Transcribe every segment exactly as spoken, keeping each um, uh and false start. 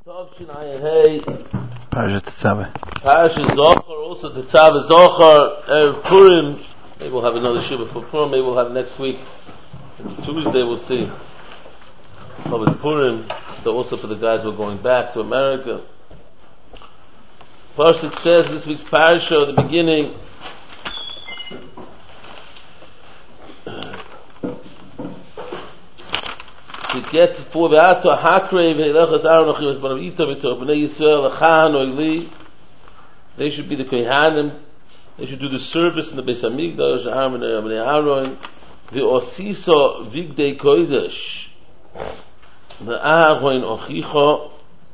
Tovshin Ayin Hey. Parashat Tetzaveh. Parashat Zohar, also Tetzaveh Zohar, Erev Purim. Maybe we'll have another shiur before Purim, maybe we'll have next week. Tuesday we'll see. Probably Purim, so also for the guys who are going back to America. First it says in this week's parasha at the beginning, to get for the ato hakre ve'elachas Aaron achim es banav ito v'tor b'nei Yisrael achan oili. They should be the kohanim. They should do the service in the Beis Hamikdash. Aaron and Aaron ve'osiso vigdei kodesh ve'Aaron ochicho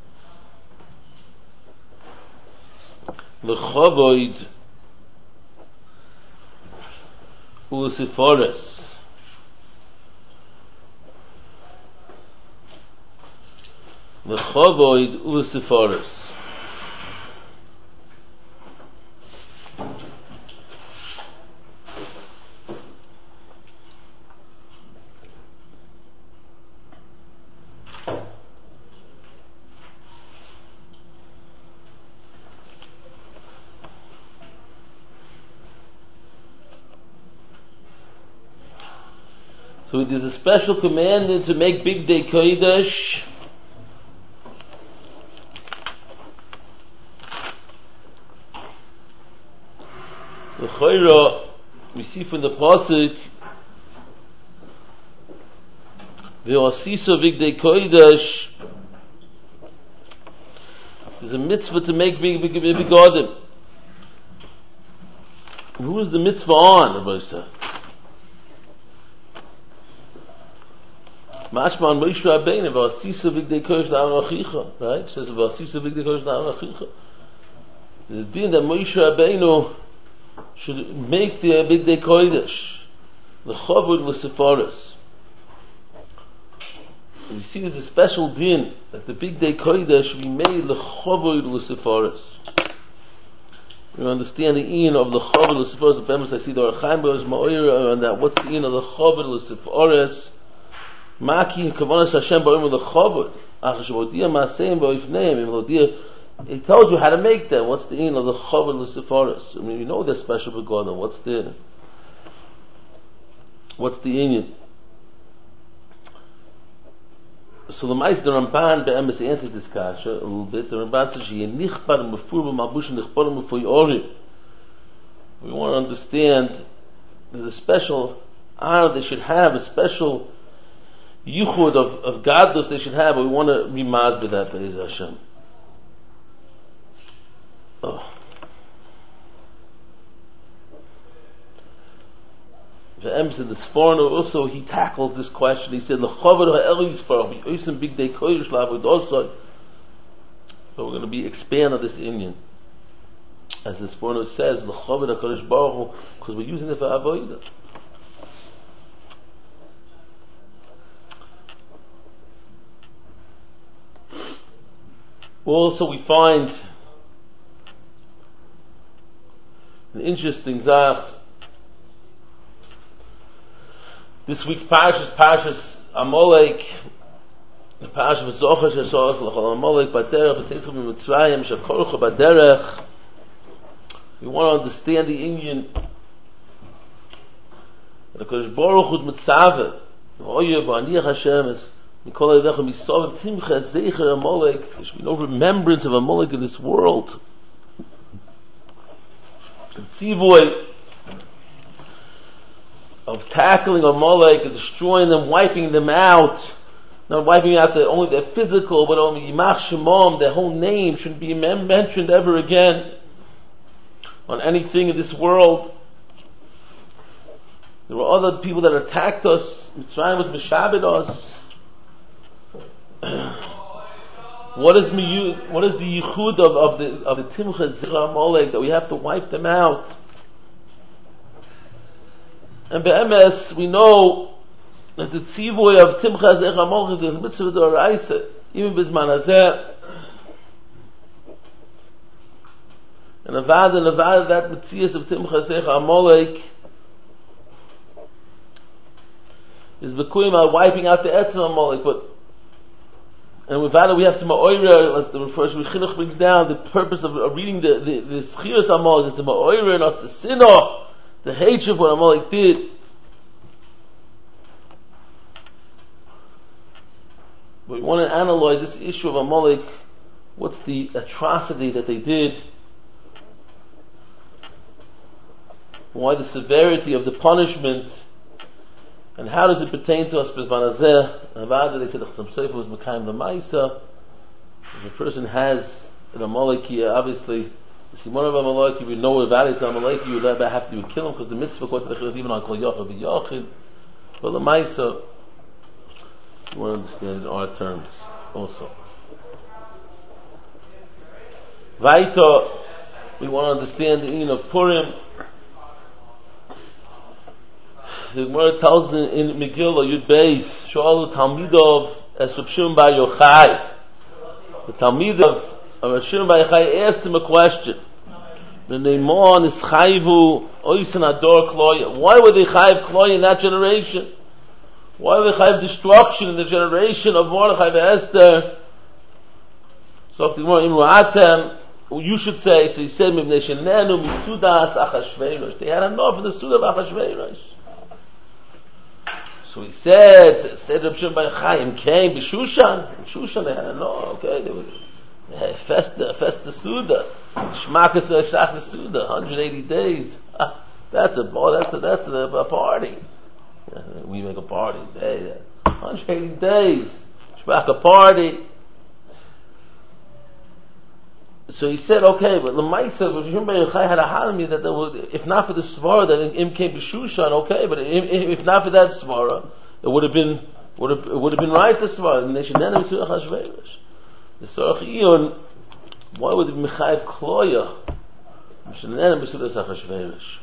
lechovoid u'sifores. Lechovoid u'sifaris. So it is a special command to make Big Day Kodesh. The Chayra, we see from the pasuk, Ve'osiso Vigdei Kodesh. There's a mitzvah to make big big big begodim. Who is the mitzvah on, Rabbi Yisrael? Mashma on Moshe Rabbeinu, Ve'osiso Vigdei Kodesh Na'ar Achicha. Right? It says Ve'osiso Vigdei Kodesh Na'ar Achicha. There's a din that Moshe Rabbeinu should make the Big Day Kodesh, the Chavod l'Sefaris. We see there's a special din that the Big Day Kodesh should be made the Chavod l'Sefaris. We understand the in of the Chavod l'Sefaris. The premise I see the Archaim Be'ez Ma'oyer on that. What's the in of the Chavod l'Sefaris? Maki Kavanas Hashem Ba'im the Chavod. Ach Shavodia Ma'aseim Ba'ifneim Imlodia. He tells you how to make them. What's the in of the Chavod l'Sefaris? I mean, you know they're special begotten. What's the What's the union? So the Meister Ramban be'emes answers this kasha a little bit. The Ramban says, "Yenichbar mefur b'malbush nichbar mefoy orim." We want to understand there's a special honor they should have, a special yichud of of godless they should have. But we want to be mazbeh that Be'ez Hashem. Oh. The Ems in the Sforno also he tackles this question. He said, "L'chavod ha'el yisparach v'yosim big day kodesh la'avod osod." So we're going to be expand on this inyan, as the Sforno says, "L'chavod ha'kadosh baruch hu," because we're using it for avodah. Also, we find an interesting zach. This week's parasha is Parashas Amalek. The parasha of Zohar Sheshoch L'chol Amalek Baderech B'Tzitzchim B'Mitzrayim Shekorcha Baderech. We want to understand the Indian. The Kodesh Baruch Hu Mitzaveh Oyev V'Aniach Hashem is Mikol Eivecha Misav Timcha Zeicher Amalek. There should be no remembrance of Amalek in this world. Tzivoy of tackling Amalek and destroying them, wiping them out, not wiping out the, only their physical, but only Yimach Shemam, their whole name shouldn't be mem- mentioned ever again on anything in this world. There were other people that attacked us. Mitzrayim was Meshabed us. What is miyu, what is the yichud of, of the of the Timcha Zera Amalek that we have to wipe them out? And be'emes we know that the tzivoy of Timcha Zera Amalek is mitzvah d'oraisa, even bizman hazeh. And avad and avad that mitzias of Timcha Zera Amalek is Bekuyim wiping out the Etzem Amalek, but And with that, we have to ma'oira, as the first Chinuch brings down, the purpose of, of reading the, the, the Schiras Amalek is the ma'oira and us the sinah, the hatred of what Amalek did. But we want to analyze this issue of Amalek. What's the atrocity that they did? Why the severity of the punishment? And how does it pertain to us? Havada, they said the Chassam Sofer was Mekayim the Maisa. If a person has an Amaleki, obviously, the Simon of Amaleki, we know what value to Amaleki, you would have to kill him because the mitzvah quote is even on Kol Yochav V'Yochid. But the Maisa, we want to understand in our terms also. Vaita, we want to understand the meaning of Purim. The Gemara tells in, in Megillah Yud Beis, Shalu Talmidov es Reb Shimon Bar Yochai. The Talmid of Reb Shimon Bar Yochai asked him a question. Why were they chayiv kloya in that generation? Why were they chayiv destruction in the generation of Mordechai and Esther? So the Gemara Imru Atem, you should say, so he said, they had enough in the Suda of Achashverosh. So he said, said Reb Shimon Bar Yochai came to Shushan. In Shushan they had enough, okay, they were, they had Festa, Festa Suda. Shmakas Shach Suda, one hundred eighty days. Ah, that's a, oh, that's a, that's a, a party. Yeah, we make a party. Hey, one hundred eighty days. Shmak a party. So he said, okay, but Lamaisa, if Reb Shimon Bar Yochai had a halmi that there would, if not for the svara that him came to Shushan, okay, but if, if not for that svara, it would have been, would have, it would have been right the svara. And they should then have been Achashverosh. The Sorach Iyon, why would it be Mechayev Kloya? We should then have been Achashverosh.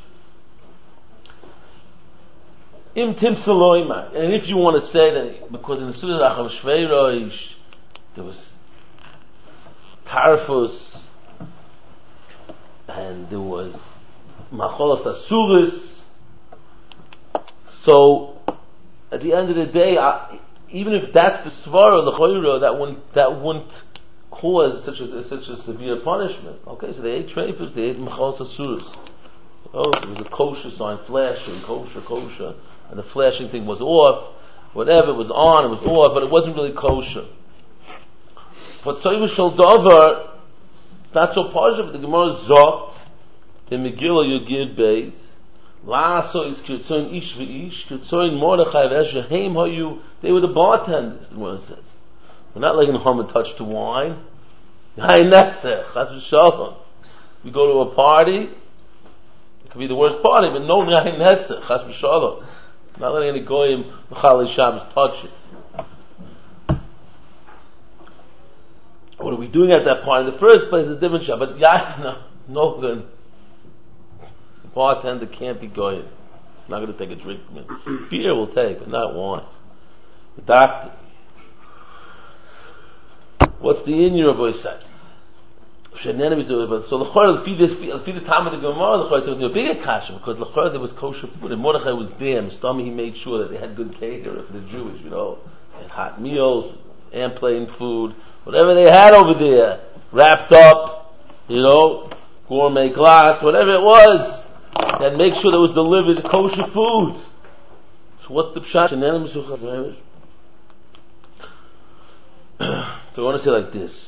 Im Tim Saloima. And if you want to say that, because in the Suda Achashverosh, there was Tarfus, and there was Macholas Asuris. So, at the end of the day, I, even if that's the Svara, the Choyra, that wouldn't, that wouldn't cause such a, such a severe punishment. Okay, so they ate treifus, they ate Macholas Asuris. Oh, there was a kosher sign flashing, kosher, kosher, and the flashing thing was off. Whatever, it was on, it was off, but it wasn't really kosher. But Soiva Shal Dover, it's not so positive, but the Gemara Zokt, in Megillah Yud Beis, Laso is Kirtzoin Ish V'ish, Kirtzoin Mordechai V'Esher, Heim Hayu, they were the bartenders, the Gemara says. We're not letting harm a touch to wine. Hai Netzech, Chas V'Shalom. We go to a party, it could be the worst party, but no Hai Netzech, Chas V'Shalom. Not letting any Goyim, M'chalei Shabbos touch it. What are we doing at that point? In the first place, it's a different shop. But yeah, no, no good. The bartender can't be going. Not going to take a drink from it. Beer will take, but not wine. The doctor. What's the in your voice say? So the Chor, feed this, feed the time of the Gemara. The Chor, there was a bigger kasha because the Chor there was kosher food, and Mordechai was there. And Stami, he made sure that they had good caterer for the Jewish. You know, they had hot meals and plain food. Whatever they had over there, wrapped up, you know, gourmet glass, whatever it was, and make sure there was delivered kosher food. So what's the pshat? So I want to say like this.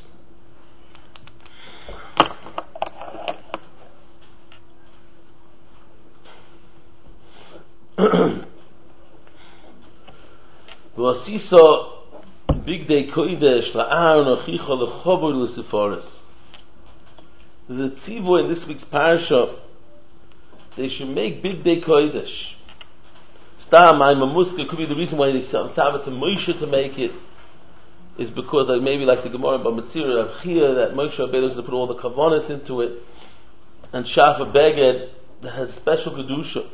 V'asisa Big Day Kodesh la'aron achicha lechavod l'sefaris. There's a tzivo in this week's parasha. They should make Big Day Kodesh. Stam Mamuska could be the reason why they tell to Moshe to make it is because like maybe like the Gemara by Metzira of Chia that Moshe Rabbeinu is going to put all the kavanas into it, and Shafa Beged that has special kedusha.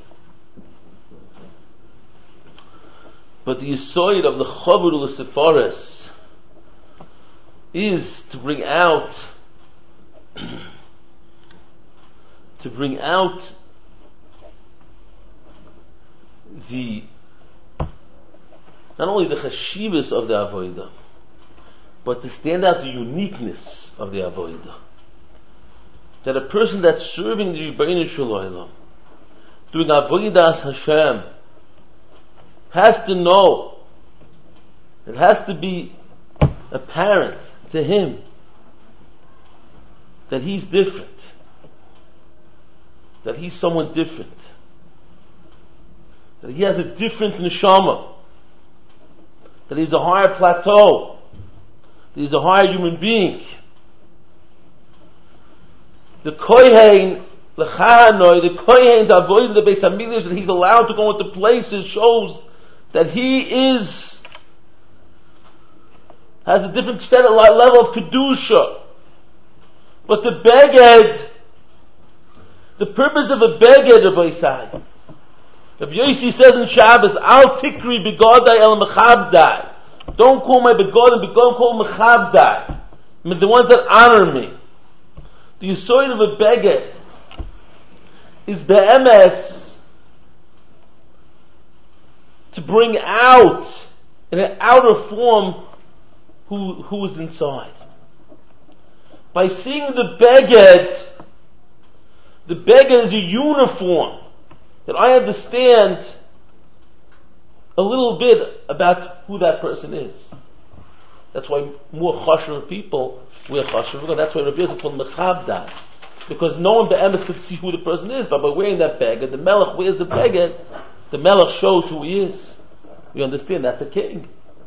But the yisoid of the Chavod l'Sefaris is to bring out to bring out the not only the chashivas of the avodah, but to stand out the uniqueness of the avodah. That a person that's serving the Rebbeinu Shalom, doing avodas Hashem, has to know, it has to be apparent to him that he's different, that he's someone different, that he has a different neshama, that he's a higher plateau, that he's a higher human being. The Kohen, the Chanoi, the Kohen's avoiding the Beis Hamikdash, that he's allowed to go into places, shows that he is, has a different set of level of Kedusha. But the Beged, the purpose of a Beged, Rabbi Isai, Rabbi Yossi says in Shabbos, Al Tikri Begodai El Mechabdai. Don't call my Begodim, Begodim call Mechabdai. I mean, the ones that honor me. The Yesod of a Beged is be'emes to bring out in an outer form who who is inside. By seeing the Beged, the Beged is a uniform that I understand a little bit about who that person is. That's why more chashuv people wear chashuv. That's why Rabbi Yosef called mechabda, because no one be'emes could see who the person is. But by wearing that beged, the melech wears the beged. The melech shows who he is. You understand? That's a king.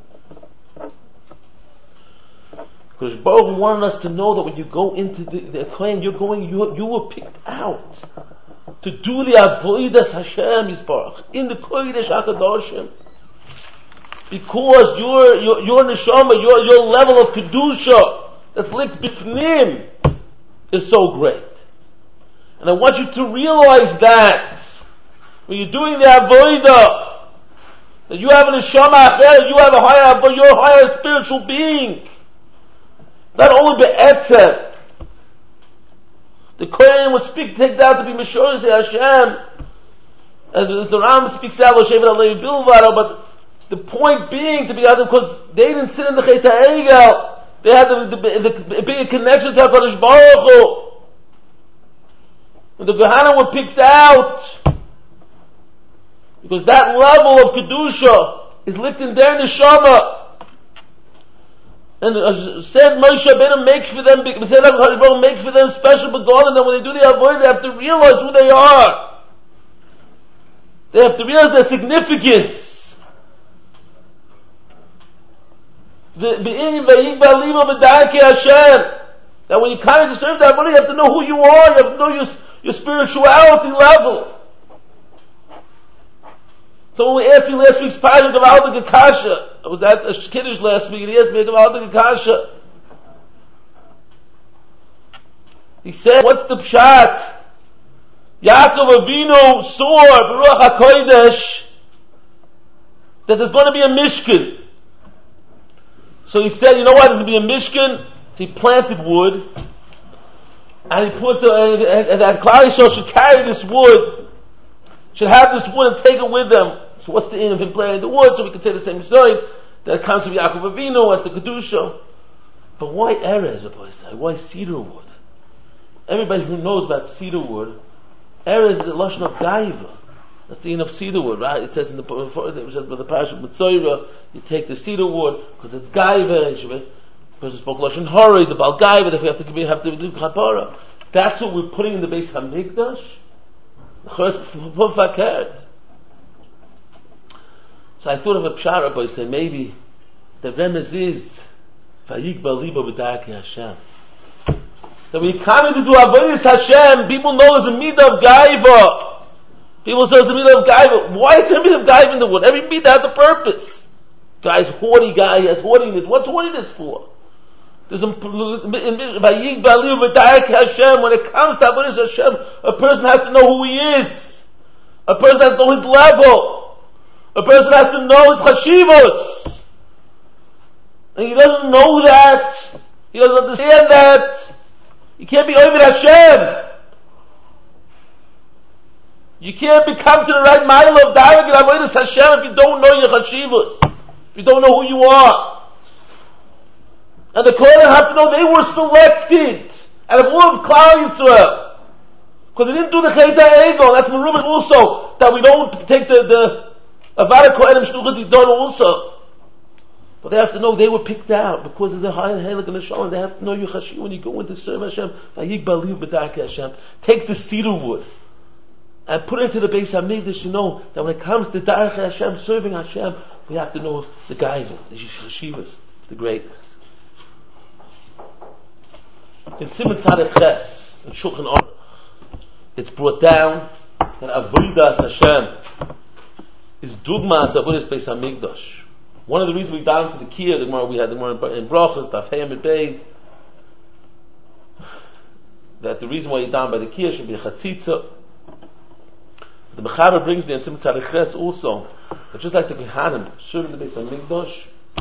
Because Baruch wanted us to know that when you go into the, the claim, you're going, you you were picked out to do the avodas Hashem Yisparach in the Kodesh HaKadoshim. Because your your your neshama, your your level of kedusha that's linked bifnim is so great, and I want you to realize that when you're doing the avodah, that you have a neshama acher, you have a higher, but you're a higher spiritual being. Not only be'etzem, the Kohen would speak, take that to be Meshor Hashem, as, as the Ram speaks out, but the point being to be out because they didn't sit in the Chet HaEgel. They had the, the, the, the big connection to HaKadosh Baruch Hu. When the Gehanim were picked out, because that level of Kedusha is lit in their neshama. And uh, said Moshe Rabbeinu, make for them, said HaKadosh Baruch Hu, make for them special begotten, and then when they do the avodah, they have to realize who they are. They have to realize their significance. That when you kind of serve that money, you have to know who you are, you have to know your, your spirituality level. So when we asked me last week's parasha of Gavaldik Akasha, I was at a Kiddush last week, and he asked me Gavaldik Akasha. He said, what's the pshat? Yaakov Avinu saw, Baruch HaKodesh, that there's going to be a Mishkan. So he said, you know what, there's going to be a Mishkan. So he planted wood, and he put the, and, and that Klal Yisrael should carry this wood, should have this wood and take it with them. So what's the end of him planting the wood? So we could say the same story, that it comes from Yaakov Avinu, what's the Kedusha. But why Erez, Rabbi say? Why cedar wood? Everybody who knows about cedar wood, Erez is the Lashon of Gaiva. That's the end of cedar wood, right? It says in the it says by the parasha of Mitzorah, you take the cedar wood because it's gaiva. Because it's spoke Lashon Hara, it's about gaiva. That we have to give, have to do kapara. That's what we're putting in the Beis Hamikdash. So I thought of a pshara, but I said maybe the remez is Vayik Baliba B'Darkei Hashem. That when you come in to do avodas Hashem, people know there's a midah of gaiva. People say it's a midah of gaiva. Why is there a midah of gaiva in the wood? Every midah has a purpose. Guy's haughty guy, he has haughtiness. What's haughtiness for? There's a, when it comes to avodas Hashem, a person has to know who he is. A person has to know his level. A person has to know his chashivos. And he doesn't know that. He doesn't understand that. You can't be over Hashem. You can't become to the right mile of Darek and Avodas Hashem if you don't know your chashivos. If you don't know who you are. And the Kohanim have to know they were selected out of all of Klal Yisrael. Because they didn't do the Chet HaEgel. That's Merubah also, that we don't take the, the Avada Kohanim Shluchot Yidon also. But they have to know they were picked out because of the high and Halik and the Shalom. They have to know your Chashivah when you go in to serve Hashem. Vayik Baliv B'Darkei Hashem. Take the cedar wood and put it into the Beis HaMikdash. You know that when it comes to Darkei Hashem, serving Hashem, we have to know the Gaiva, the Chashivas, the greatness. In Siman Tzaddik Ches, in Shulchan Aruch, it's brought down that Avodas Hashem is Dugmas Avodas Beis HaMikdash. One of the reasons we down to the Kiyah, the Gemara we had the Gemara in Brachos, Daf Hey Amid Beis, that the reason why you're down by the Kiyah should be a Chatzitza. The Mechaber brings the Siman Tzaddik Ches also, that just like the Gehanim serving the Beis HaMikdash,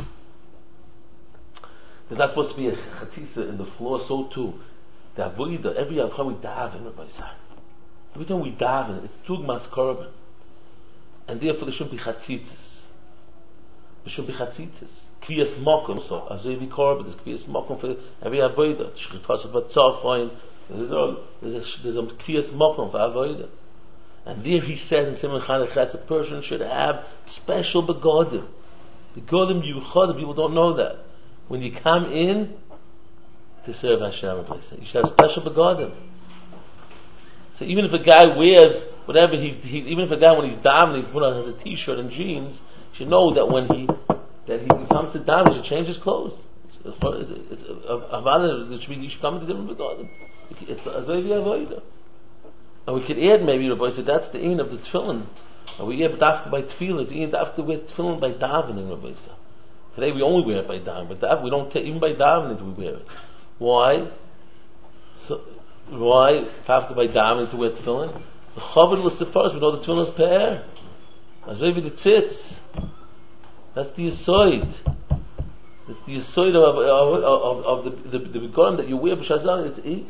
there's not supposed to be a Chatzitza in the floor, so too. The Avodah, every Yom Tov we daven, Rabbi Sar. Every time we daven, it's Tugmas Korban. And therefore there shouldn't be Chatzitzas. There should be chatzitzas. Kviyas mokum, so as every korban, there's kviyas mokum for every avodah. Shchitas of tzafon. There's a there's a kviyas mokum for avodah. And there he said in Siman Tzaddik Ches, a person should have special begodim. Begodim yuchad. People don't know that. When you come in to serve Hashem, you should have special begodim. So even if a guy wears whatever he's, he, even if a guy when he's davening, he's put on has a t-shirt and jeans. Should know that when he that he comes to daven, he should change his clothes. It's a valid. It should be. You should come to different begodim. It's a avodah. And we could add maybe Rabbi said that's the aim of the tefillin. And we add dafka by tefillin. The aim dafka with tefillin by davening. Rabbi said today we only wear it by davening, but we don't take even by davening do we wear it. Why? So why dafka by davening to wear tefillin? The chavod l'sefaros we know the tefillin is pe'er. Azovi the tzitz. That's the yisoid. It's the yisoid of, of, of, of the the, the begonim that you wear b'shazan. It's eight.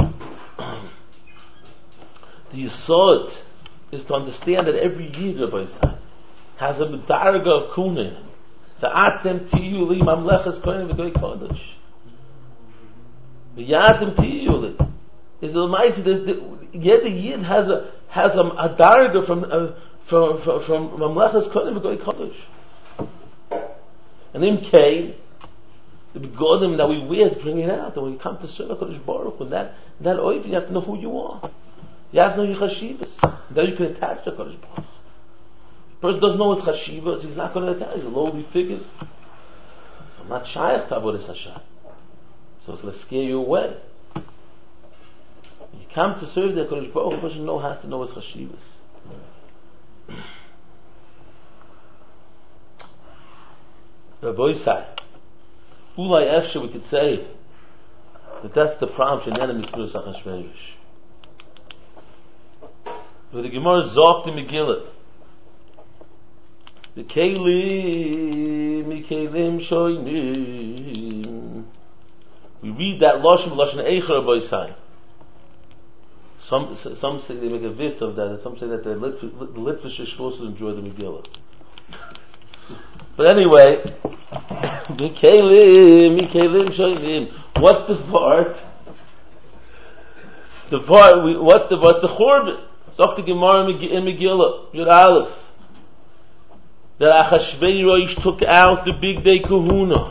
The yisoid is to understand that every yid of us has a medarga of kunin. The atem tiyu li mamlechas kohen v'goy kodesh. The yatem tiyu li is the ma'aseh that yet the yid has a has a, a darga from. Uh, From from from Mamlechas Kodesh V'Goy Kodesh, and in K, the begodim that we wear is bringing it out. And when you come to serve Kodesh Baruch, when that that oiv, you have to know who you are. You have to know your chashivas. Then you can attach to Kodesh Baruch. The person doesn't know his chashivas, he's not going to attach. He's a lowly figure. So I'm not shaykh to avodas Hashem. So it's going to scare you away. When you come to serve the Kodesh Baruch, the person know has to know his chashivas. Rabbi Yisai, Ulai Efshe, we could say that that's the problem. She'nana mitzvah Achashverosh. But the Gemara zogt in Megillah, the kelim, mikelim shoynim. We read that lashon lashon eicher Rabbi Yisai. Some some say they make a vitz of that, and some say that the Litvish is supposed to enjoy the Megillah. But anyway, Mikelim, Mikelim, Shoyim. What's the part? The part. We, what's the what's the Churban? Zok the Gemara in Megillah, Yud Aleph. That Achashverosh took out the big day Kahuna.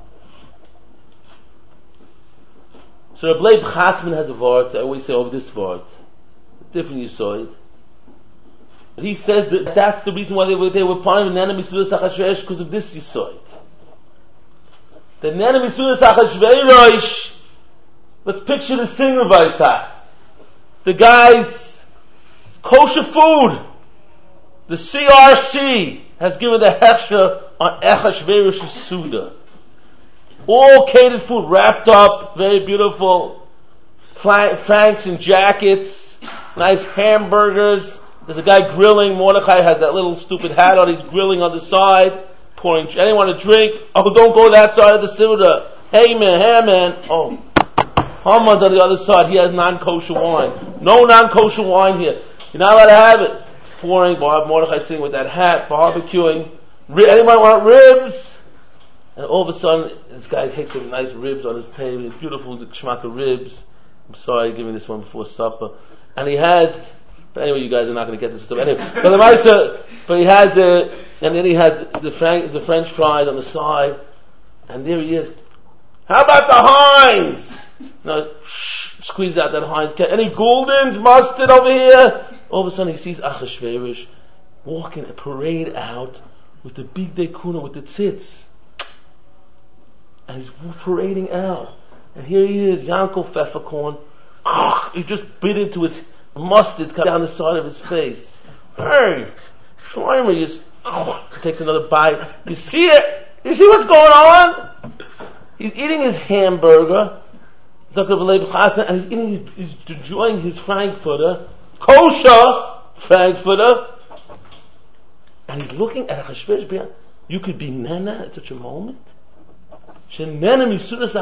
So Reb Leib Chasman has a vart. I always say over this vart. Different you saw it. But he says that that's the reason why they were they were part of the enemy Sudas Achashverosh because of this you saw it. The enemy Sudas Achashverosh. Let's picture the singer by side. The guy's kosher food. The C R C has given the hechsher on Achashverosh's Suda. All catered food, wrapped up, very beautiful. Franks and jackets, nice hamburgers. There's a guy grilling. Mordechai has that little stupid hat on. He's grilling on the side, pouring. Anyone a drink? Oh, don't go that side of the Suda. Hey man, hey man. Oh, Haman's on the other side. He has non-kosher wine. No non-kosher wine here. You're not allowed to have it. Pouring. Bob Mordechai sitting with that hat, barbecuing. Anyone want ribs? And all of a sudden, this guy takes some nice ribs on his table, beautiful schmack of ribs. I'm sorry, give me this one before supper. And he has, but anyway, you guys are not going to get this. Anyway, but the mice, but he has a, and then he has the Frank, the French fries on the side, and there he is. How about the Heinz? No, squeeze out that Heinz. Any Gouldens, mustard over here? All of a sudden, he sees Achashverosh walking a parade out with the big day kuna with the tzitz. And he's parading out. And here he is, Yankel Pfefferkorn. He just bit into his mustard down the side of his face. Hey, Shlomo, he just he takes another bite. You see it? You see what's going on? He's eating his hamburger. And he's eating his, he's enjoying his Frankfurter. Kosher Frankfurter. And he's looking at Achashverosh. You could be Nana at such a moment. The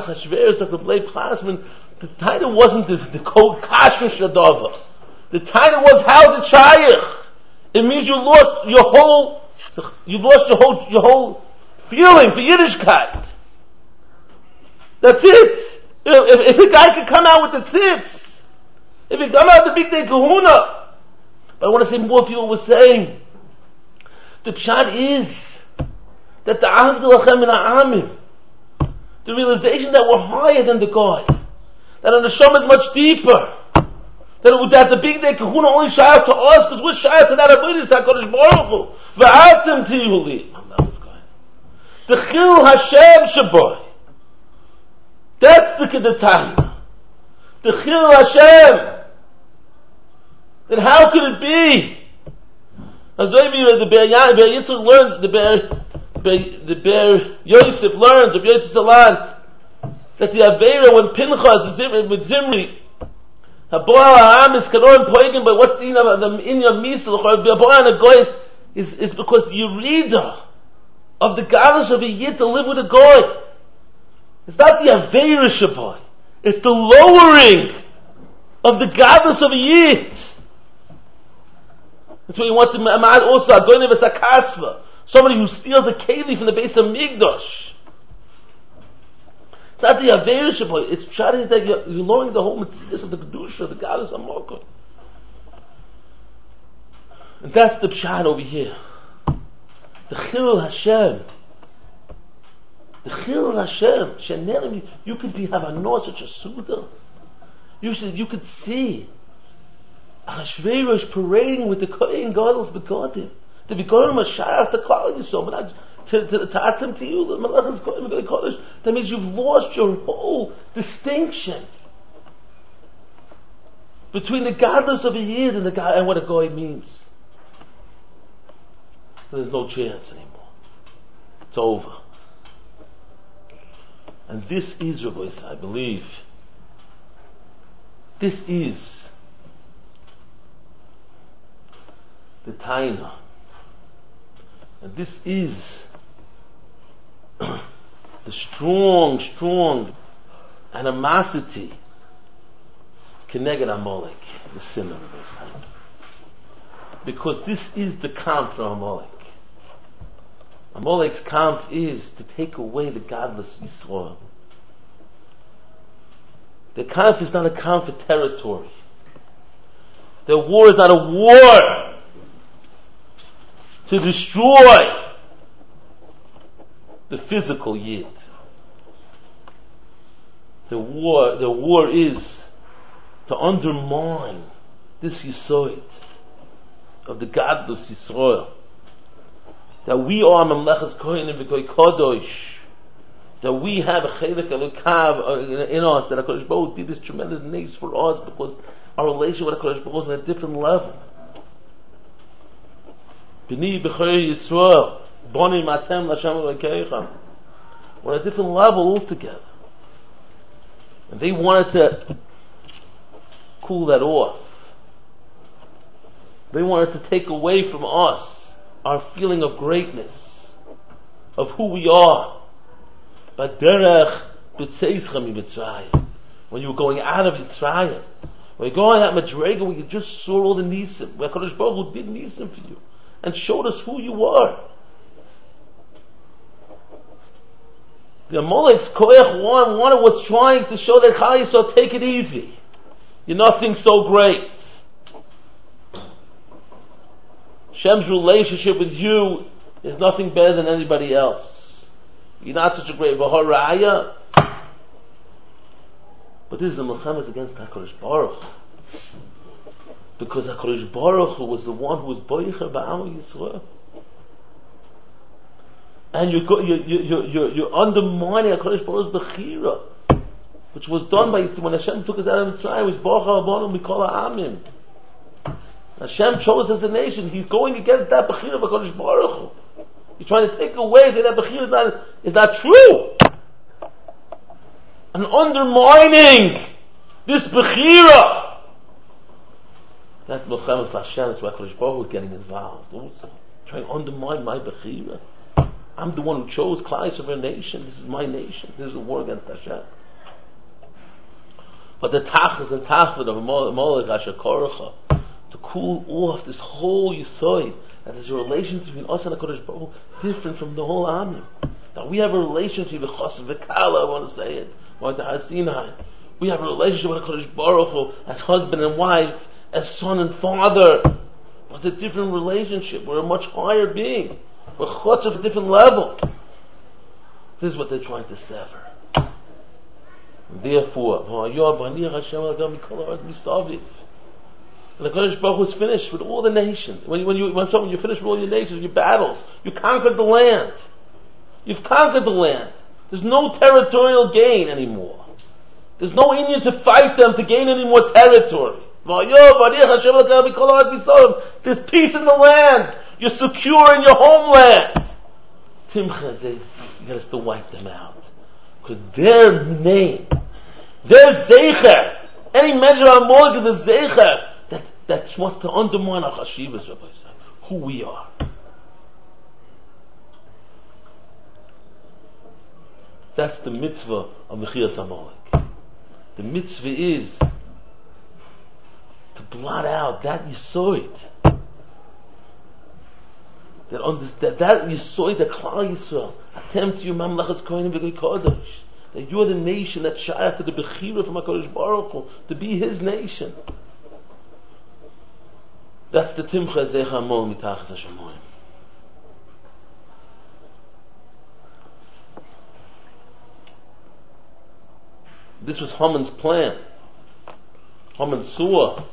title wasn't the, the code Kasher Shadova. The title was how's it Shaykh? It means you lost your whole, you lost your whole, your whole feeling for Yiddishkeit. That's it. If, if a guy could come out with the tzitz, if he come out with the big day kahuna, but I want to say more people were saying, the pshat is that the Avdul Lachem in Ha'amim, the realization that we're higher than the God, that our neshama is much deeper, that, it, that the big day kahuna only shy out to us because we're shy out to that avodas HaKadosh Baruch Hu. V'atem tiyuli. The Chil Hashem Shaboy. That's the Kedatayim. The Chil Hashem. Then how could it be? As maybe the Be'er Yitzchak learns, the Be'er the Be'er Yosef learns, of Yosef Salant, that the Aveira, when Pinchas is with Zimri, Haboel Ha'am is Karon Poigin, but what's the in of the Inyam Misal, Haboel and a Goy, is, is because the Yerida of the Galish of a Yid to live with a Goy. It's not the Aveira Shaboy. It's the lowering of the godless of a Yid. That's what he wants to add also, a Goy Neves HaKasva. Somebody who steals a keli from the base of Migdosh. It's not the Aveira Shaboy. It's pshat is that you're, you're lowering the whole mitzvahs of the Kedusha, the goddess of Malkut. And that's the pshat over here. The Chilul Hashem. The Chilul Hashem. Shenerim, you could be, have a no such a suda. You should, you could see Achashverosh parading with the Kohen Gadol's Begodim. To be going to Mashayach to call you so, but not to to to atem to you, the Malachas Kodesh. That means you've lost your whole distinction between the godless of a Yid and the God and what a Goy means. There's no chance anymore. It's over. And this is, Rabbi, I believe, this is the Taina. And this is the strong, strong animosity Keneged Amalek, the sin of the Messiah. Because this is the camp for Amalek. Amalek's camp is to take away the godless Yisrael. The camp is not a camp for territory. The war is not a war to destroy the physical Yid. The war, the war is to undermine this Yisod of the godless Yisrael. That we are Mamlechas Kohanim v'Goy Kadosh. That we have a Chelek Elokav in us. That HaKadosh Baruch Hu did this tremendous nace for us because our relationship with HaKadosh Baruch Hu is on a different level. B'ni b'chorei Yisrael, boni matem l'Hashem Elokeichem. We're on a different level altogether. And they wanted to cool that off. They wanted to take away from us our feeling of greatness, of who we are. Baderech b'tzeischem Mitzrayim. When you were going out of Mitzrayim, when you're going out of Madrega, when you just saw all the Nisim, where HaKadosh Baruch Hu did Nisim for you, and showed us who you are. The Amalek's Koyach one wanted was trying to show that Klal Yisrael, take it easy. You're nothing so great. Hashem's relationship with you is nothing better than anybody else. You're not such a great V'haraya. But this is a Milchemes against HaKadosh Baruch Hu. Because HaKadosh Baruch Hu was the one who was Boicher Ba'am Yisrael. And you're, you're, you're, you're, you're undermining HaKadosh Baruch Hu's Bechira, which was done by, when Hashem took us out of Mitzrayim, it was Baruch HaRabbanim Mikol HaAmim. Hashem chose us as a nation. He's going against that Bechira of HaKadosh Baruch Hu. He's trying to take away, say that Bechira is not, is not true. And undermining this Bechira. That's Milchemes Hashem. That's why HaKadosh Baruch Hu is getting involved also. Trying to undermine my Bechira. I'm the one who chose Klal Yisrael of a nation. This is my nation. This is a war against Hashem. But the tachlis and tachlit of Amalek Asher Koracha, to cool off this whole Yisoid, that there's a relationship between us and HaKadosh Baruch Hu different from the whole Amim. That we have a relationship with Chas V'Kala, I want to say it, want to Hasinai. We have a relationship with HaKadosh Baruch Hu as husband and wife, as son and father. But it's a different relationship. We're a much higher being. We're chutz of a different level. This is what they're trying to sever. And therefore, and the Kodesh Baruch Hu is finished with all the nations. When you, when you, when someone, you're finished with all your nations, your battles, you conquered the land. You've conquered the land. There's no territorial gain anymore. There's no Indian to fight them to gain any more territory. There's peace in the land. You're secure in your homeland. Timcha, you gotta still wipe them out. Because their name, their Zeicher, any mention of Amalek is a Zeicher that, that wants to undermine our Chashivas, Rabbi Yisrael, who we are. That's the mitzvah of Mechias Amalek. The mitzvah is to blot out that Yisoid. That on that that Yisoid, that Klal Yisrael, attempt to you Mamlachas Kohanim V'Goy Kodesh, that you are the nation that shayach to the Bechira from HaKadosh Baruch Hu, to be His nation. That's the Timcha Zecha Amol Mitachas HaShamoyim. This was Haman's plan. Haman saw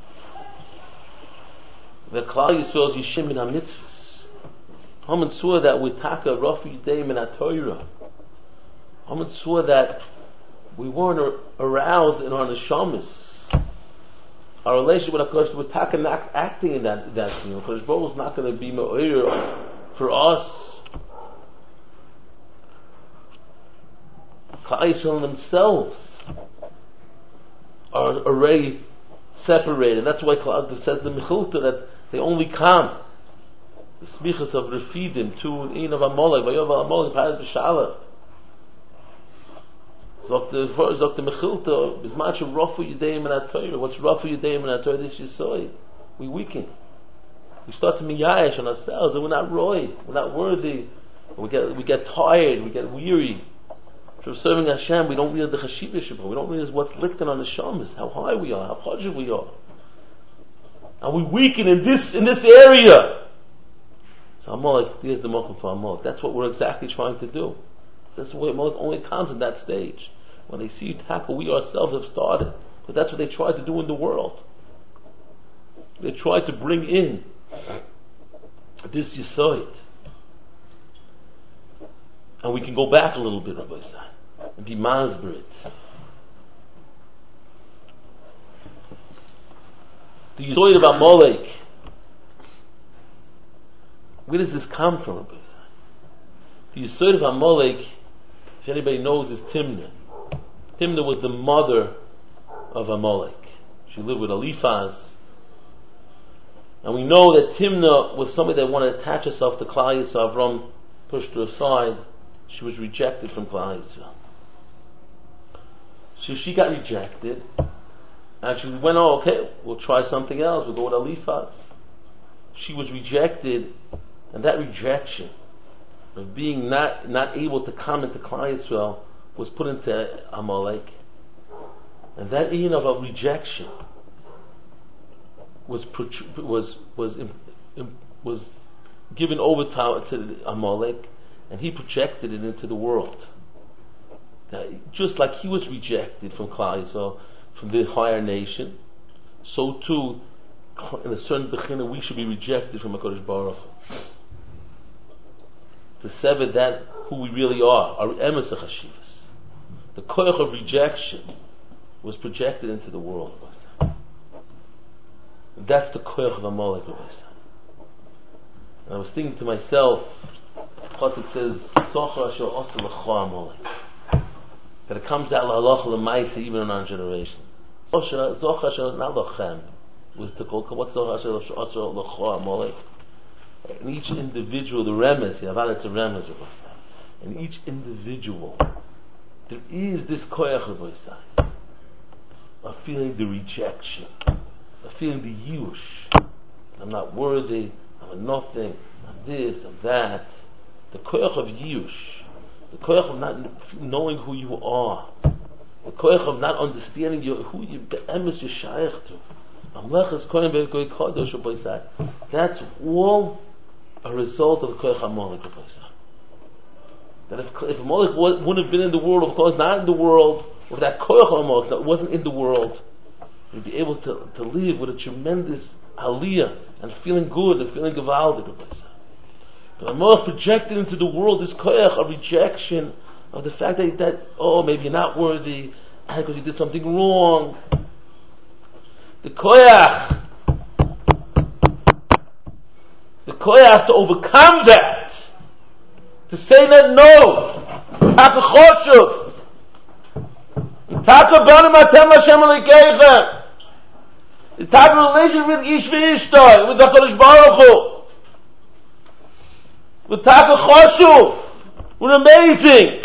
that Klal Yisrael's Yishim in HaMitzvahs. Haman saw that with Taka Rafi Yudayim and HaTorah. Haman saw that we weren't aroused in our neshamas. Our relationship with HaKadosh, with Taka not acting in that, that you know, HaKadosh Baruch Hu is not going to be me'oyer for us. Klal Yisrael themselves are already separated. That's why Klal says the Mechilta that they only come. The smichas of Refidim to in of Amalek, Vayov Amalek, Payat B'Shalach. Zok the Zok the Mechilta is much of Rafu Yudeim and HaTorah. What's Rafu Yudeim and HaTorah? This is so we weaken. We start to miyash on ourselves, and we're not roy, we're not worthy. We get we get tired, we get weary. From serving Hashem, we don't realize the chashivah. We don't realize what's licking on the shamas, how high we are, how chashiv we are, and we weaken in this in this area. So Amalek, here's the mokum for Amalek. That's what we're exactly trying to do. That's why Amalek only comes in that stage when they see tackle. We ourselves have started, but that's what they try to do in the world. They try to bring in this yisoid. And we can go back a little bit, Rabbi Yisrael, and be masbrit. The Yisoid of Amalek, where does this come from, Rabbi Yisrael? The Yisoid of Amalek, if anybody knows, is Timnah. Timnah was the mother of Amalek. She lived with Eliphaz. And we know that Timnah was somebody that wanted to attach herself to Klal Yisrael. Avram pushed her aside. She was rejected from Klal Yisrael. So she got rejected, and she went, oh, okay, we'll try something else, we'll go with Eliphaz. She was rejected, and that rejection of being not not able to come into Klal Yisrael was put into Amalek, and that in of a rejection was was was was given over to, to Amalek, and he projected it into the world. That just like he was rejected from Klal Yisrael, from the higher nation, so too, in a certain bechina, we should be rejected from HaKadosh Baruch Hu. To sever that who we really are, our emes chashivas. The koyach of rejection was projected into the world. That's the koyach of Amalek. And I was thinking to myself, plus it says, Socha asher osa l'cha Amalek. That it comes out l'halacha l'maisa even in our generation. Socha asher not l'chem was to call, what's Socha asher osa l'cha Amalek? In each individual, the remez, it's a remez, in each individual, there is this koyach of Osai, of feeling the rejection, of feeling the yush. I'm not worthy, I'm a nothing, I'm this, I'm that. The koyach of yush, the koyach of not knowing who you are, the koyach of not understanding your, who you be'emes you're shaykh to. That's all a result of the koyach Amalek. That if, if Amalek wouldn't have been in the world, of course, not in the world, if that koyach Amalek that wasn't in the world, you'd be able to, to live with a tremendous aliyah and feeling good and feeling gewaldig. But Amalek projected into the world this koyach, a rejection of the fact that, that oh, maybe you're not worthy because you did something wrong. The koyach, the koyach to overcome that, to say that no, taka choshuv, taka banim atem Hashem alikeichem, the type of relationship with ish v'ishtai, with HaKadosh Baruch Hu, with taka choshuv, we're amazing.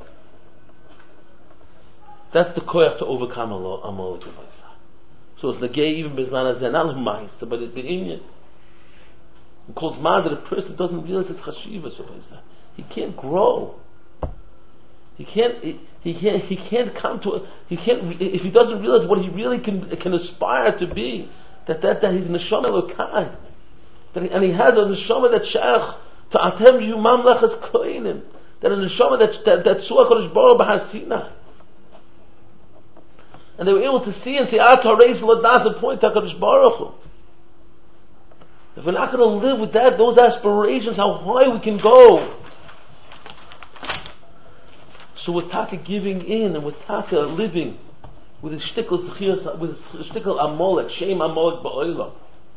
That's the koyach to overcome Amalek. So it's negay even bezman hazeh, not l'maisa, but it's the inyan. It calls man that a person doesn't realize his chashivas. He can't grow. He can't. He, he can't. He can't come to. A, he can't. If he doesn't realize what he really can can aspire to be, that that, that he's neshama elokai, that he, and he has a neshama that shaykh to atem yu mamlechas kohenim, that a neshama that that that suach kodesh baruch b'har Sinai. And they were able to see and say, "Ah, Tareis Ladas and point to HaKadosh Baruch Hu." If we're not going to live with that, those aspirations, how high we can go. So with Taka giving in and with Taka living with a shtickle zechiyas, with a shtickle Amalek, shame Amalek ba'olam.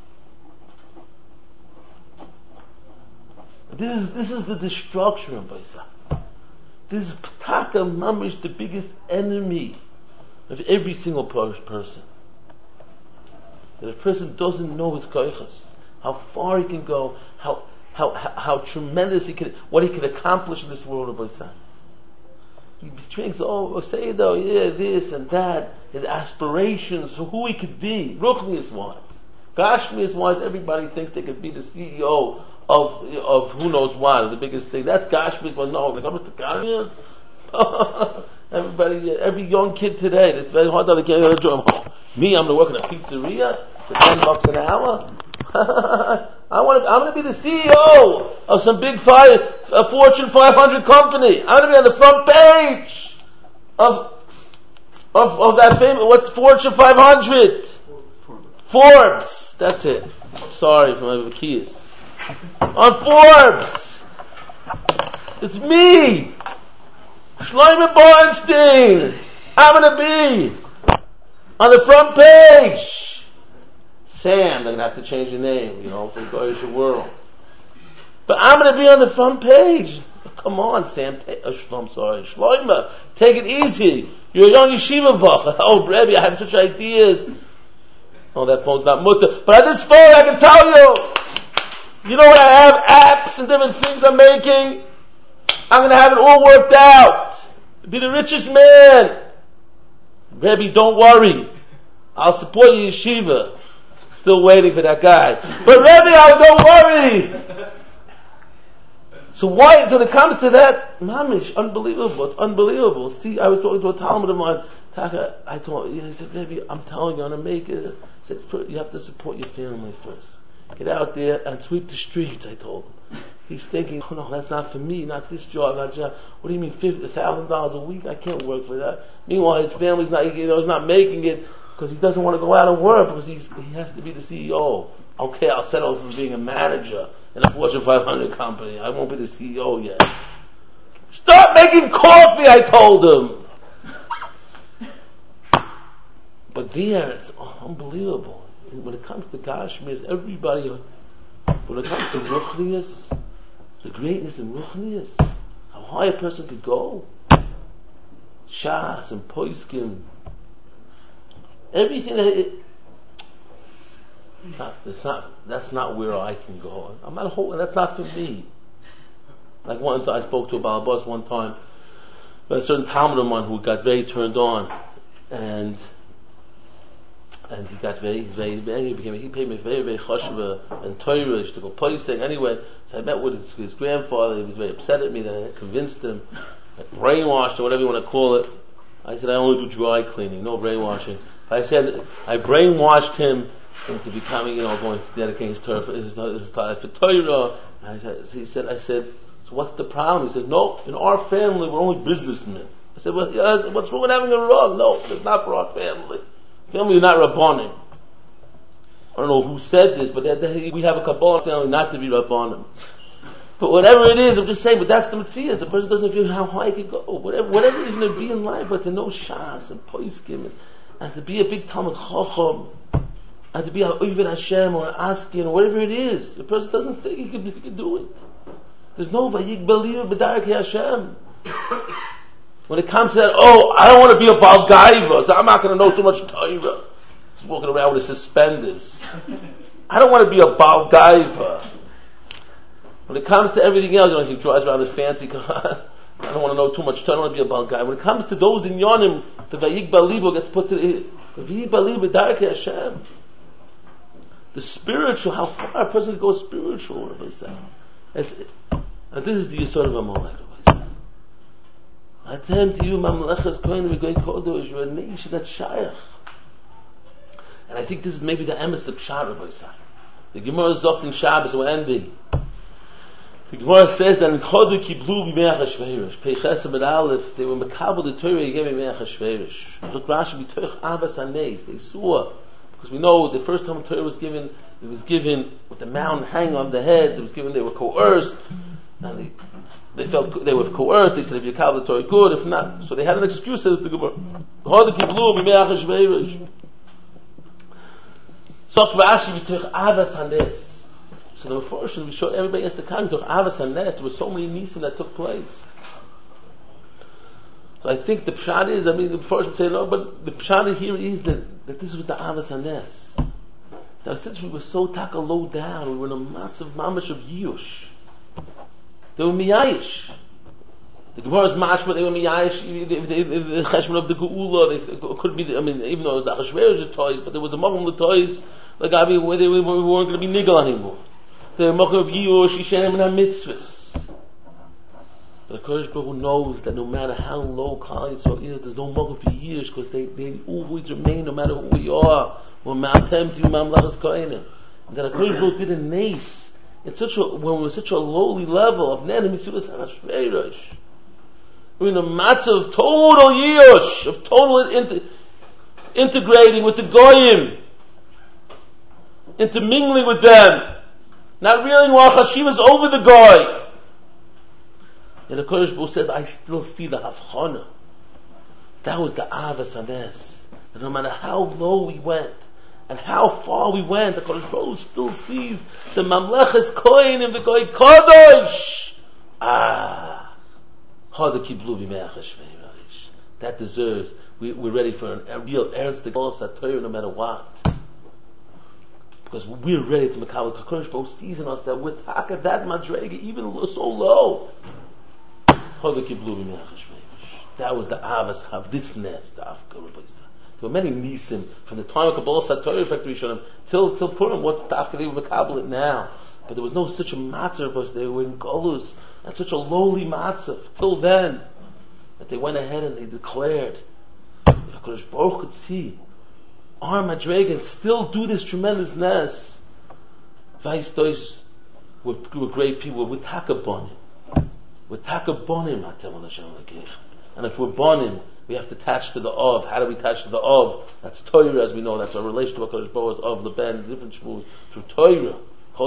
This is this is the destruction of Baisa. This is Taka mamish, the biggest enemy of every single person. That a person doesn't know his koichas, how far he can go, how how how, how tremendous he can, what he can accomplish in this world of Baisa. He drinks, oh, say though, yeah, this and that, his aspirations for who he could be, ruchnius wise, gashmius wise. Everybody thinks they could be the C E O of of who knows what, the biggest thing. That's gashmius. Well, no, they come to gashmius. Everybody, every young kid today, it's very hard to get a job. Me, I'm going to work in a pizzeria for ten bucks an hour. I want to, I'm going to be the C E O of some big five, a Fortune five hundred company. I'm going to be on the front page of, of, of that famous, what's Fortune five hundred? Forbes. That's it. Sorry for my keys. On Forbes. It's me. Shlomo Bornstein. I'm going to be on the front page. Sam, they're going to have to change the name, you know, from Goyish World. But I'm going to be on the front page. Come on, Sam. Take, oh, I'm sorry. Shlomo, take it easy. You're a young yeshiva bach. Oh, Rebbe, I have such ideas. Oh, that phone's not mutter. But on this phone, I can tell you, you know what, I have apps and different things I'm making. I'm going to have it all worked out. Be the richest man. Rebbe, don't worry. I'll support your yeshiva. Still waiting for that guy. But Rebbe, oh, don't worry. So why, so when it comes to that, mamish, unbelievable, it's unbelievable. See, I was talking to a Talmud of mine, Taka, I told, he said, Rebbe, I'm telling you, I'm going to make it. I said, first, you have to support your family first. Get out there and sweep the streets, I told him. He's thinking, oh no, that's not for me, not this job, not job. What do you mean, fifty thousand dollars a week? I can't work for that. Meanwhile, his family's not, you know, he's not making it because he doesn't want to go out and work because he's, he has to be the C E O. Okay, I'll settle for being a manager in a Fortune five hundred company. I won't be the C E O yet. Start making coffee, I told him. But there, it's unbelievable. When it comes to Gashmias, everybody, when it comes to Ruchnias, the greatness in Ruchnias, how high a person could go. Shas and Poiskim, everything that it, it's not, it's not, that's not where I can go. I'm not holding, that's not for me. Like one time I spoke to a Balabas one time, a certain Talmud of mine who got very turned on, and and he got very, he's very, very he became, he paid me very, very chashuva and Torah to go poising. Anyway, so I met with his, his grandfather. He was very upset at me. Then I convinced him, I brainwashed or whatever you want to call it. I said I only do dry cleaning, no brainwashing. I said I brainwashed him into becoming, you know, going to dedicate his Torah for his, his time for Torah. And I said, so he said, I said, so what's the problem? He said, no, in our family we're only businessmen. I said, well, yeah, what's wrong with having a Rav? No, it's not for our family. Family is not Rabbanim. I don't know who said this, but we have a Kabbalah family not to be Rabbanim. But whatever it is, I'm just saying, but that's the Metzias. The person doesn't feel how high it can go. Whatever, whatever he's going to be in life, but to know Shas and Poiskim, and, and to be a big Talmud Chacham, and to be an Oived Hashem or an Askin or whatever it is, the person doesn't think he can, he can do it. There's no Vayik Believe B'Darek Hashem. When it comes to that, oh, I don't want to be a Baal Gaiva, so I'm not going to know so much Torah. He's walking around with his suspenders. I don't want to be a Baal Gaiva. When it comes to everything else, you know, he drives around this fancy car. I don't want to know too much Torah, I don't want to be a Baal Gaiva. When it comes to those in Yonim, the Vayik Balibo gets put to the Vayik Balibo Darkei Hashem. The spiritual, how far a person can go spiritual, what I say. It's, and this is the Yisod of Amalek. I tell to you, Mamlechas Kohen, we're going Kodesh, you're a nation that's Shayach. And I think this is maybe the emes of Pshat, Rabbi Yisrael. The Gemara is up in Shabbos, we're ending. The Gemara says that in Chodesh Kiblu B'meach HaShveirish, Peiches Amid Aleph, they were Makabel the Torah, they gave B'meach HaShveirish. Look, Rashi, B'toich Avas HaNeis, they saw, because we know the first time the Torah was given, it was given with the mountain hanging on their heads, it was given, they were coerced, and they, they felt they were coerced, they said if you carve the Torah, good, if not, so they had an excuse, says the Gemara. Chodesh Kiblu B'meach HaShveirish. So Rashi, B'toich Avas HaNeis. So the first, we showed everybody has to come to Avas HaNes. There were so many nisim that took place. So I think the pshat is, I mean, the first would say no, but the pshat here is that, that this was the Avas HaNes. Now since we were so taka low down, we were in a massive mamash of Yush. They were miyayish. The Gemara's mashma, they were miyayish, the cheshman of the Geula, they could be, I mean, even though it was Achashverosh's toys, but there was a machum of the toys, like I mean, where they weren't going to be nigel anymore. The Macham of Yush, Yishenim and HaMitzvahs. But the Kodesh Baruch Hu knows that no matter how low Klal Yisrael is, there's no Macham for Yush, because they, they always remain, no matter who we are. We're Ma'atem to Mamlechas Kohenim. And that the Kodesh Baruch Hu did a nace, in such a, when we were such a lowly level of Nen and Mitzvahs HaShveirish. We're in a matzah of total Yush, of total inter, integrating with the Goyim, intermingling with them. Not realizing while Hashem is over the guy. And the Kodesh Baruch Hu says, I still see the Havchana. That was the Avas HaNes. And no matter how low we went, and how far we went, the Kodesh Baruch Hu still sees the Mamlechas Kohen and the Goy Kodesh. Ah. That deserves, we, we're ready for an, a real Ernst to go Torah no matter what. Because we're ready to Makabel. Kodesh Baruch Hu sees in us that we're taka that madrega, even so low. That was the Avas of this nest, the Africa. There were many nisim from the time of Kabbalah Satorah factory Shalom till till Purim. What's the Africa Makabel it now? But there was no such a matzah, because they were in Golus, and such a lowly matzah, till then, that they went ahead and they declared, if HaKadosh Baruch could see our Madregan still do this tremendous ness, Vaistois, we're, we're great people, we're takabonim. We're takabonim, and if we're bonim, we have to attach to the of. How do we attach to the of? That's Torah, as we know. That's our relation to HaKadosh Baruch Hu, of Leben, different shmuz, through Torah. Now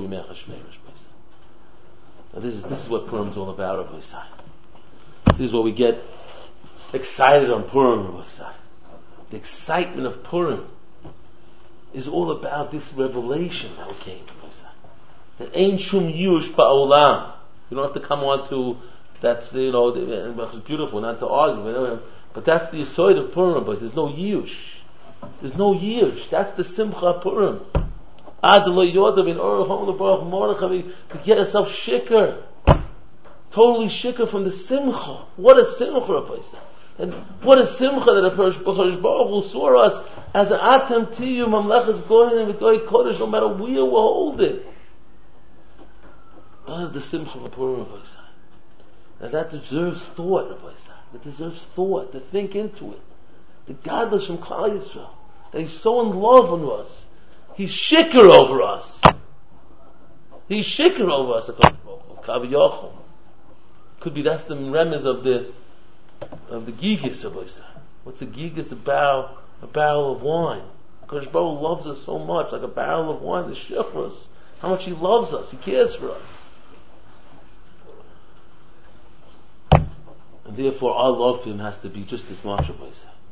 this is, this is what Purim is all about, Rabbi Yisai. This is what we get excited on Purim, Rabbi Yisai. The excitement of Purim is all about this revelation that came, Rabbi Yisai. That ain't shum yush ba'olam. You don't have to come on to, that's the, you know, it's beautiful, not to argue, you know, but that's the aside of Purim, but there's no yush. There's no yush. That's the simcha of Purim. Ad lo yodav in orachom lebarach mordechai, to get yourself shikr, totally shikr from the simcha. What a simcha, Rabbi Yisai. And what a simcha that a Hakadosh Baruch Hu saw us as an atem tiyu mamlechas goyim and goy kodesh, no matter where we're holding. That is the simcha of Purim, Rabbi Yisai. And that deserves thought, Rabbi Yisai. That deserves thought, to think into it. The godless from Klal Yisrael, that He's so in love with us. He's shikr over us. He's shikr over us. Kaviyachol. Could be that's the remez of the of the gigis, Rabbi Yisai. What's a gigis? A barrel, a barrel of wine. Because Baruch Hu loves us so much, like a barrel of wine. The shikras, how much He loves us. He cares for us. And therefore, our love for Him has to be just as much, Rabbi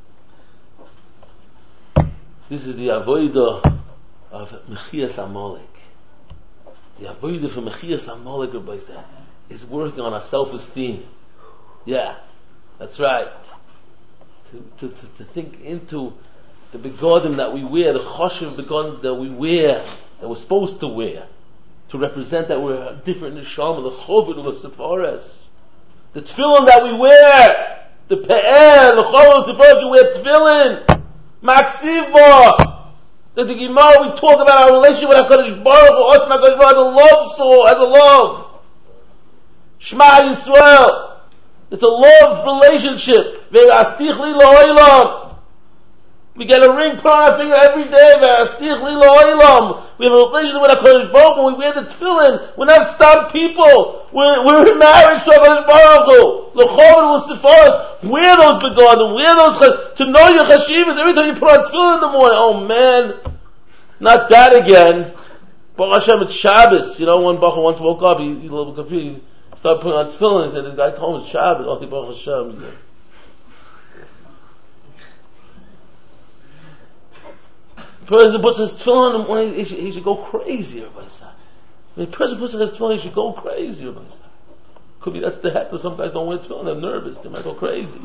Yisai. This is the avodah of Mechias Amalek. The avodah for Mechias Amalek, Rabbi Yisai, is working on our self-esteem. Yeah, that's right. To, to, to, to think into the begodim that we wear, the choshev begodim that we wear, that we're supposed to wear, to represent that we're a different neshama, the choved, the sefares. The tefillin that we wear, the pe'er, the choved, the sefares, we wear tefillin, maksiva. That the Gemara, we talk about our relationship with HaKadosh Baruch Hu, us and HaKadosh Baruch Hu, as a love soul, as a love. Shema Yisrael. It's a love relationship. Ve'astich li la'olam. We get a ring put on our finger every day. Ve'astich li la'olam. We have a relationship with HaKadosh Baruch Hu. We wear the tefillin. We're not stop people. We're, we're in marriage to HaKadosh Baruch Hu. L'choved l'sefaros. Wear those begodim. Wear those, to know your chashivas every time you put on tefillin in the morning. Oh man. Not that again. Baruch Hashem, it's Shabbos. You know, one Baruch once woke up, he, he a little confused. He started putting on tefillin. He said, this guy told him it's Shabbos. Oh, Baruch Hashem. He said, the person puts his tefillin in the morning, he should, he should go crazy, Rabbi Yisai. When the person puts his tefillin, he should go crazy, Rabbi Yisai. Could be that's the heck, some guys don't wear tefillin, they're nervous, they might go crazy.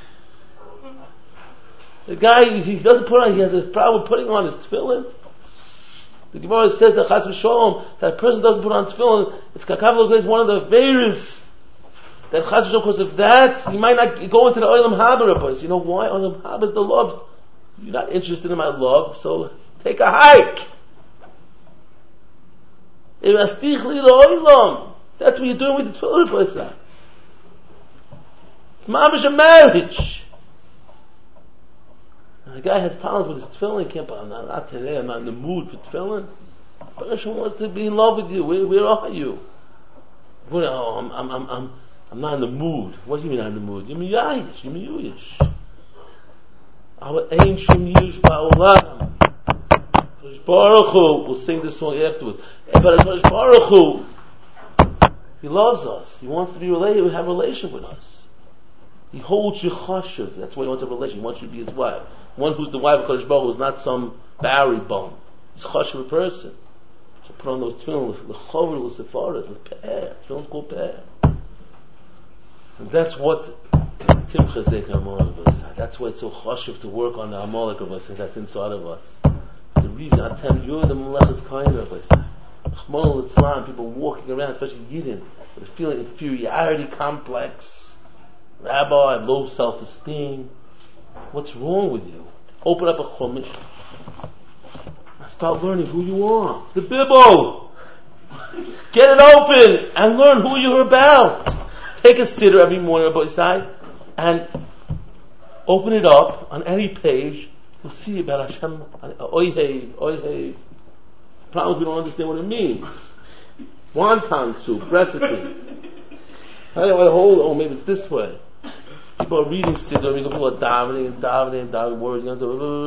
The guy, he doesn't put on, he has a problem with putting on his tefillin. The Gemara says that Chas v'Sholom, that a person doesn't put on tefillin, it's kakav l'goyis, one of the various, that Chas v'Sholom, because of that, he might not go into the Olam Haba, Rabbi. You know why? Olam Haba is the love. You're not interested in my love, so take a hike. That's what you're doing with the tefillin, Rabbi. It's mamish a marriage. The guy has problems with his tefillin. He can't, I'm not, not today, I'm not in the mood for tefillin. But Hashem wants to be in love with you. Where, where are you? Where, oh, I'm, I'm, I'm, I'm, I'm not in the mood. What do you mean not in the mood? You mean yayish, you mean yuyish. Our ain shum yush ba'olam. Hakadosh Baruch Hu, we'll sing this song afterwards. But Hakadosh Baruch Hu, He loves us. He wants to be related, have a relation with us. He holds you chashuv. That's why He wants a relation. He wants you to be His wife. One who's the wife of Hakadosh Baruch Hu is not some Barry bum. It's a chashuv person. So put on those tefillin, the choved, the sefaros, the pe'er. Tefillin's called pe'er. And that's what Timcha Zek Amalek was. That's why it's so chashuv to work on the Amalek of us, and that's inside of us. The reason I tell you, you're the Melech's kind of us. Chmon Islam, people walking around, especially Yidden, with a feeling of inferiority complex. Rabbi, I have low self-esteem. What's wrong with you? Open up a Chumash. Start learning who you are. The Bibbo. Get it open and learn who you're about. Take a siddur every morning, Rabbi Isai, and open it up on any page. You'll see about Hashem. Oihev, oihev. The problem is we don't understand what it means. Wonton soup, recipe. Hold, oh, maybe it's this way. People are reading siddur, people are davening and davening and davening words. You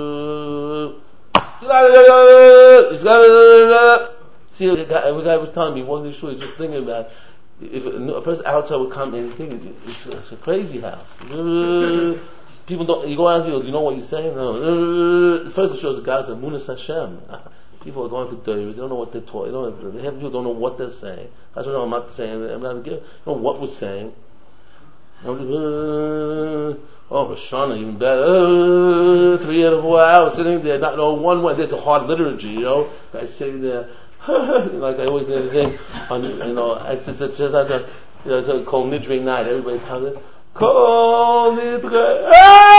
have to. See, the guy, the guy was telling me, he wasn't sure, he was just thinking about if a person outside would come in and think it's, it's a crazy house. People don't, you go out here, do you know what you're saying? No. First it shows the guy says, Munas Hashem. People are going for dirties, they don't know what they're talking, they don't, they have people don't know what they're saying. That's what I'm not saying, I'm not giving, I don't know what we're saying. Oh, Rosh Hashanah, even better. Uh, three out of four hours sitting there, not knowing one way. There's a hard liturgy, you know. Guys sitting there, like I always say the thing, on, you know, it's, it's, it's just like a, you know, it's called Nidre night. Everybody tells it, Kol Nidre,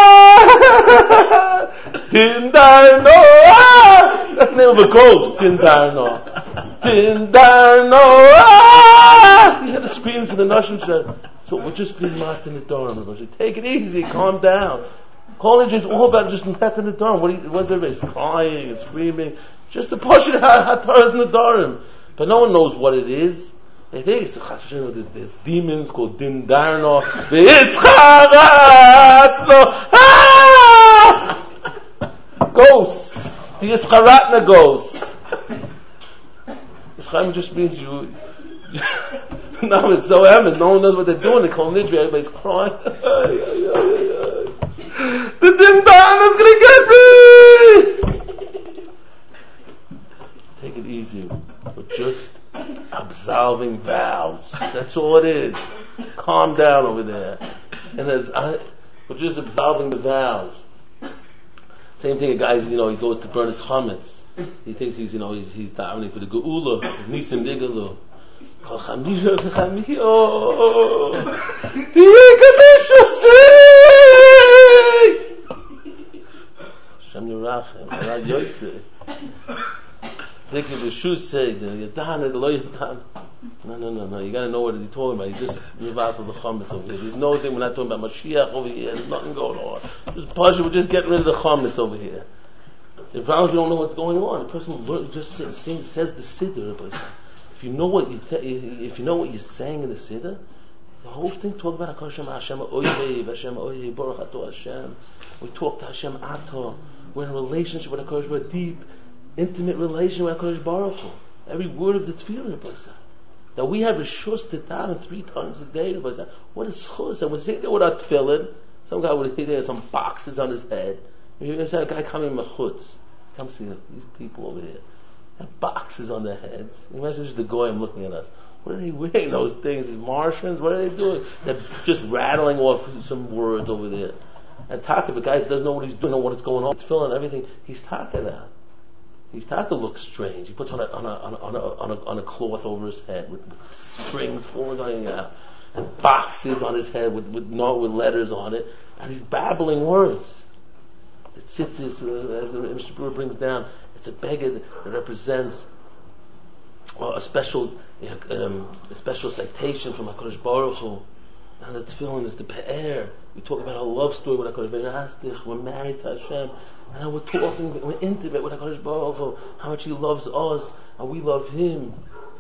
Dindar no, that's the name of a ghost, Dindar no. Dindar no, he had the screams of the Nashim said, so we're just being mat in the dorm. Take it easy, calm down. College is all about just mat in the dorm. What what's everybody crying and screaming? Just to push it out, in the dorm. But no one knows what it is. They think it's there's, there's demons called Din Darno. Ghosts. The Ischaratna ghosts. Ischaim just means you. No, it's so eminent. No one knows what they're doing. They call Nidri. Everybody's crying. The Din Darno's gonna get me. Take it easy. We're just absolving vows. That's all it is. Calm down over there. And as I, we're just absolving the vows. Same thing. A guy's, you know, he goes to burn his chametz. He thinks he's, you know, he's, he's davening for the geula, nisim digalu. Hashem Yerachem, Arad Yoitze. Think of the shoes say, the Yadan, the Lo Yadan. No, no, no, no. You gotta know what he's talking about. He just move out of the chametz over here. There's no thing. We're not talking about Mashiach over here. There's nothing going on. Just Pasha, we're just getting rid of the chametz over here. The problem is you don't know what's going on. The person just sings, says the siddur. If you know what you te- if you know what you're saying in the siddur, the whole thing talk about Hashem, Hashem Oyev, Hashem Oyev, Baruch Ato Hashem. We talk to Hashem Ato. We're in a relationship with Hakadosh Baruch Hu, a deep, intimate relation with Hakadosh Baruch Hu. Every word of the tefillah, that we have a shus to daven three times a day. What is chus? And we're sitting there with our tefillin. Some guy would there some boxes on his head. You're going to say a guy coming with chutz. Come see these people over here. Have boxes on their heads. Imagine just the goyim looking at us. What are they wearing? Those things? These Martians? What are they doing? They're just rattling off some words over there. And Taka, the guy doesn't know what he's doing, know what's going on. It's filling everything. He's Taka now. He's Taka looks strange. He puts on a on a on a on a, on a, on a cloth over his head with, with strings falling out and boxes on his head with with no with letters on it, and he's babbling words. The tzitzis, as the Mishnah Berurah brings down, it's a beggar that represents well, a special, you know, um, a special citation from HaKadosh Baruch Hu. And the tefillin is the pe'er. We talk about our love story with HaKadosh Baruch Hu. We're married to Hashem, and we're talking, we're intimate with HaKadosh Baruch Hu. How much He loves us, and we love Him.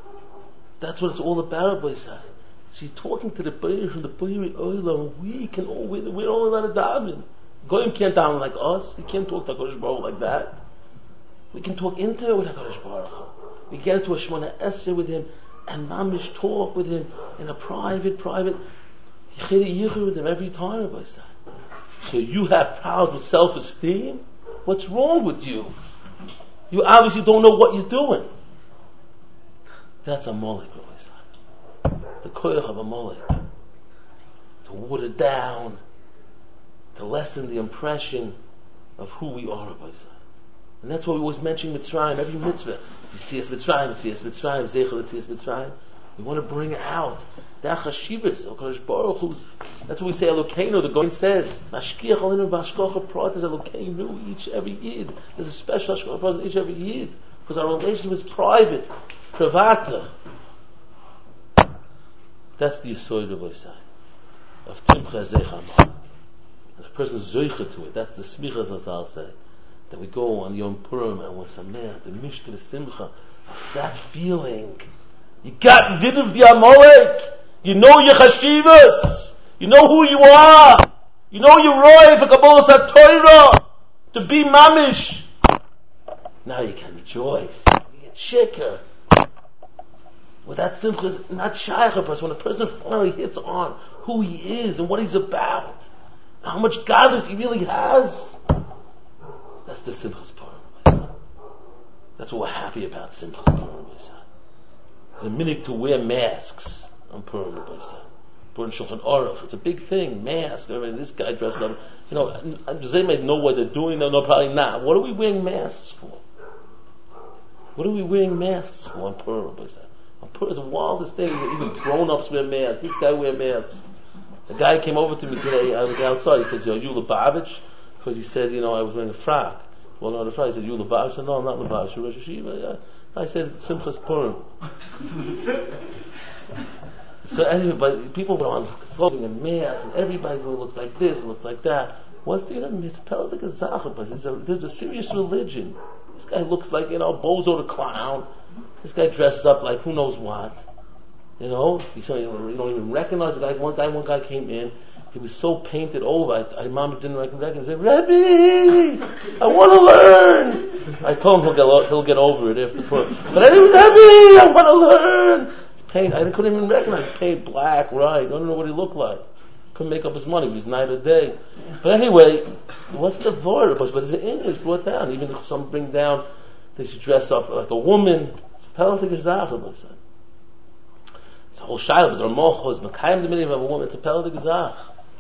That's what it's all about, boy. She's talking to the Beir from the Beir Olam. We can all, we're, we're all allowed to daven. Goyim can't daven like us. He can't talk to HaKadosh Baruch Hu like that. We can talk intimate with HaKadosh Baruch Hu. We get into a Shemona Esrei with Him, and mamish talk with Him in a private, private Yichud with Him every time, Rabbi Say. So you have problems with self-esteem? What's wrong with you? You obviously don't know what you're doing. That's a molek, Rabbi Say. The koyach of a molek. To water down, to lessen the impression of who we are, Rabbi Say. And that's why we always mention Mitzrayim, every mitzvah. Tzias Mitzrayim, Tzias Mitzrayim, Zeichel Tzias Mitzrayim. We want to bring it out. That chashivas, HaKadosh Baruch Hu's. That's what we say, Elokeinu, the Goin says. Mashkiach alinu b'ashkocha pratas Elokeinu, each every yid. There's a special hashkocha pratas each every yid. Because our relationship is private, privata. That's the Yesod of Osai. Of Timcha Zeicha Amalek. And a person is Zeicha to it. That's the Smichas, as I'll say. That we go on Yom Purim and we're Sameach, the Mishka, the Simcha. That feeling. You got rid of the Amalek. You know your Chashivas. You know who you are. You know you're Roy for Kabbalah HaTorah. To be Mamish. Now you can rejoice. You get shaker. Well, that Simcha is not shaykh a person. When a person finally hits on who he is and what he's about, how much godliness he really has, that's the Simcha's Purim. That's what we're happy about, Simcha's Purim. There's a minute to wear masks on Purim. Purim Shulchan Aruch. It's a big thing. Mask. I mean, this guy dressed up. You know, they may know what they're doing. No, no, probably not. What are we wearing masks for? What are we wearing masks for on Purim? On Purim is the wildest thing. Even grown-ups wear masks. This guy wear masks. A guy came over to me today. I was outside. He said, "Yo, you Lubavitch?" Because he said, you know, I was wearing a frock. Well, not a frock. He said, "You Lubavitch?" I said, "No, I'm not Lubavitch. You're Rosh Hashiva." Yeah. I said, "Simchas Purim." So anyway, but people were on clothing and masks, and everybody looks like this and looks like that. What's the municipality Gazachah? There's a there's a serious religion. This guy looks like, you know, Bozo the clown. This guy dresses up like who knows what. You know, you don't even recognize the guy. One guy, one guy came in. He was so painted over. I, I mom didn't recognize him. He said, "Rebbe, I want to learn." I told him he'll get he'll get over it after Purim. But anyway, Rebbe, I want to learn. Paint. I couldn't even recognize it. Paint black, right? I don't know what he looked like. Couldn't make up his money. It was night or day. But anyway, what's the word? But there's an English brought down. Even if some bring down, they should dress up like a woman. It's a It's a whole shayla, but the Ramach is Mekayim the minimum of a woman. It's a Peled Gezach.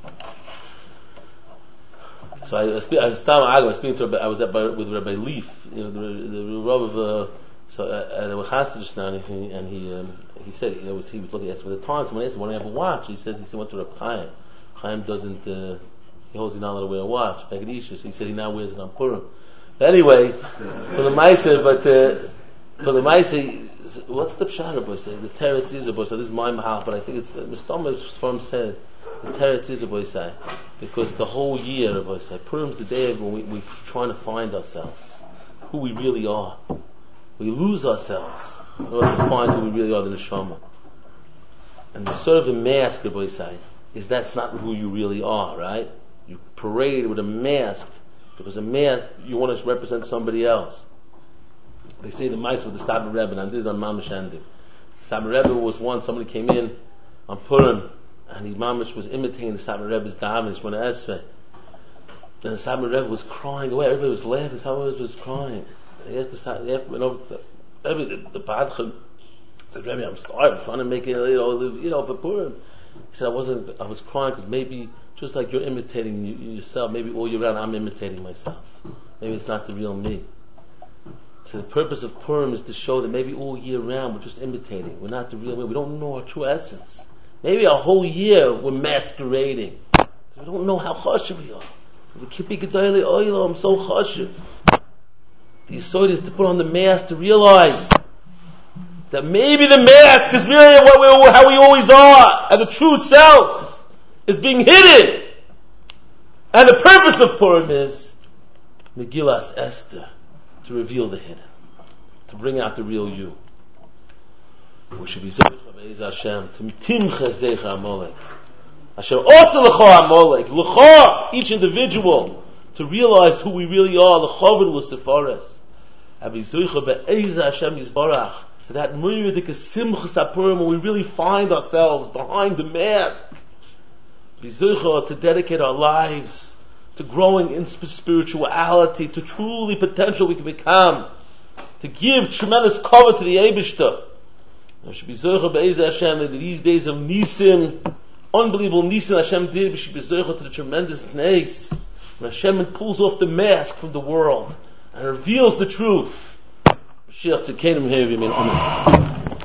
So I was I was I was speaking to I was at with Rabbi Leaf, you know, the, the Rav of uh, so at a Chassid just now, and he and he, um, he said he was he was looking at some of the times. Someone asked him, "Why do you have a watch?" He said he said went to Reb Chaim. Chaim doesn't uh, he holds he not allowed to wear a watch. So he said he now wears it on Purim. But anyway, for the Ma'aseh, but uh, for the Ma'aseh, what's the pshat of Boisei? The Teretz is a Boisei. This is my mahal, but I think it's uh, Mistomah's firm said the Teretz is a Boisei because the whole year of Boisei, Purim's the day when we, we're trying to find ourselves, who we really are. We lose ourselves in order to find who we really are, the neshama. And the sort of the mask of Boisei is that's not who you really are, right? You parade with a mask because a mask you want to represent somebody else. They say the mice with the Sabbath Rebbe, and this is on Mamish ending. Sabbath Rebbe was one, somebody came in on Purim, and he Mamish was imitating the Sabbath Rebbe's davening when Esfeh. And the Sabbath Rebbe was crying away, everybody was laughing, the Sabbath Rebbe was crying. He asked the Sabbath Rebbe, the, the Padchim, said, "Rebbe, I'm sorry, I'm trying to make it, you know, live, you know, for Purim." He said, I wasn't, I was crying because maybe, just like you're imitating you, yourself, maybe all year round I'm imitating myself. Maybe it's not the real me. So the purpose of Purim is to show that maybe all year round we're just imitating. We're not the real me. We don't know our true essence. Maybe our whole year we're masquerading. We don't know how chashiv we are. The Kippi Gedolei Oilo, I'm so chashiv. The Yesod is to put on the mask to realize that maybe the mask is really what we, how we always are, and the true self is being hidden. And the purpose of Purim is Megillas Esther, to reveal the hidden, to bring out the real you. We should be Zeicha Be'ez Hashem, to Timcha Zeicha Amalek. Asher also L'cha Amalek, L'cha, each individual, to realize who we really are, L'chavod L'sefares. Abi Zeicha Be'ez Hashem Yisbarach, for that myriadic Simchas HaPurim, when we really find ourselves behind the mask. Be Zeicha, to dedicate our lives to growing in spirituality, to truly potential we can become, to give tremendous cover to the Eibishter. There should be Zeicha Be'ez Hashem that these days of Nisim, unbelievable Nisim Hashem did, we should be Zeicha to the tremendous Neis, when Hashem pulls off the mask from the world and reveals the truth. Mashiach Tzidkeinu Meher V'Yamin. Amen.